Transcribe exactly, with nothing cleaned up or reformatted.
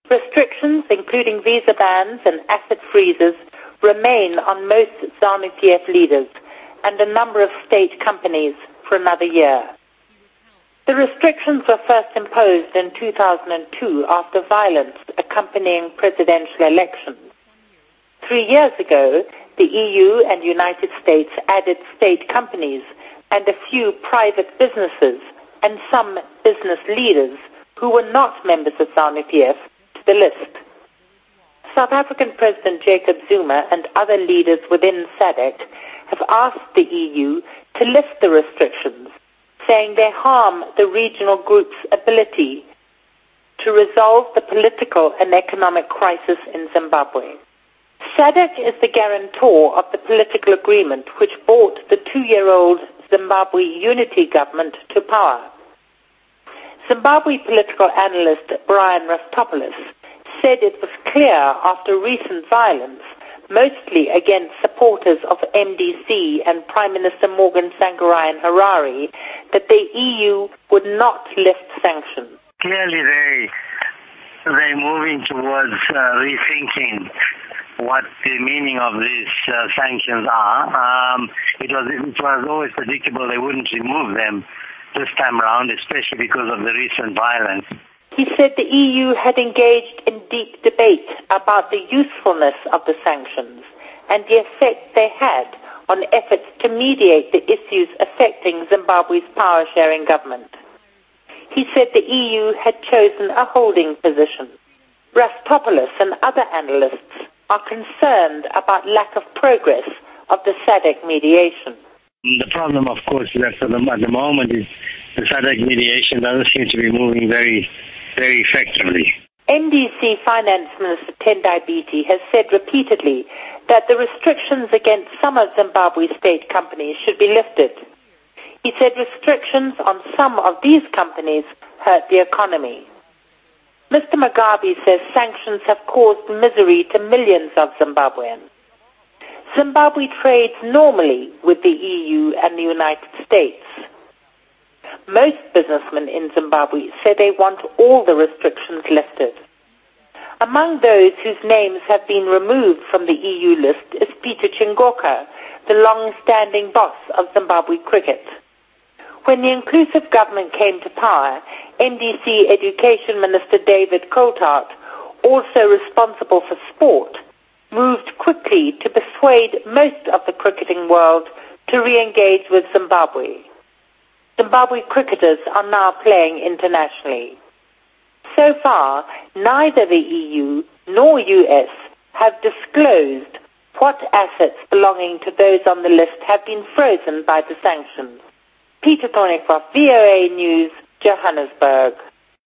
Restrictions, including visa bans and asset freezes, remain on most ZANU-P F leaders and a number of state companies for another year. The restrictions were first imposed in two thousand two after violence accompanying presidential elections. Three years ago, the E U and United States added state companies and a few private businesses and some business leaders who were not members of ZANU-P F to the list. South African President Jacob Zuma and other leaders within SADC have asked the E U to lift the restrictions, saying they harm the regional group's ability to resolve the political and economic crisis in Zimbabwe. SADC is the guarantor of the political agreement which brought the two-year-old Zimbabwe unity government to power. Zimbabwe political analyst Brian Rastopoulos said it was clear after recent violence, mostly against supporters of M D C and Prime Minister Morgan Tsvangirai Harare, that the E U would not lift sanctions. Clearly they, they're moving towards uh, rethinking what the meaning of these uh, sanctions are. Um, it was it was always predictable they wouldn't remove them this time around, especially because of the recent violence. He said the E U had engaged in deep debate about the usefulness of the sanctions and the effect they had on efforts to mediate the issues affecting Zimbabwe's power-sharing government. He said the E U had chosen a holding position. Rastopoulos and other analysts are concerned about lack of progress of the SADC mediation. The problem, of course, is that for the, at the moment is the SADC mediation doesn't seem to be moving very, very effectively. M D C Finance Minister Tendai Biti has said repeatedly that the restrictions against some of Zimbabwe's state companies should be lifted. He said restrictions on some of these companies hurt the economy. Mister Mugabe says sanctions have caused misery to millions of Zimbabweans. Zimbabwe trades normally with the E U and the United States. Most businessmen in Zimbabwe say they want all the restrictions lifted. Among those whose names have been removed from the E U list is Peter Chingoka, the long-standing boss of Zimbabwe cricket. When the inclusive government came to power, M D C Education Minister David Coulthard, also responsible for sport, moved quickly to persuade most of the cricketing world to re-engage with Zimbabwe. Zimbabwe cricketers are now playing internationally. So far, neither the E U nor U S have disclosed what assets belonging to those on the list have been frozen by the sanctions. Peter Thornycroft, V O A News, Johannesburg.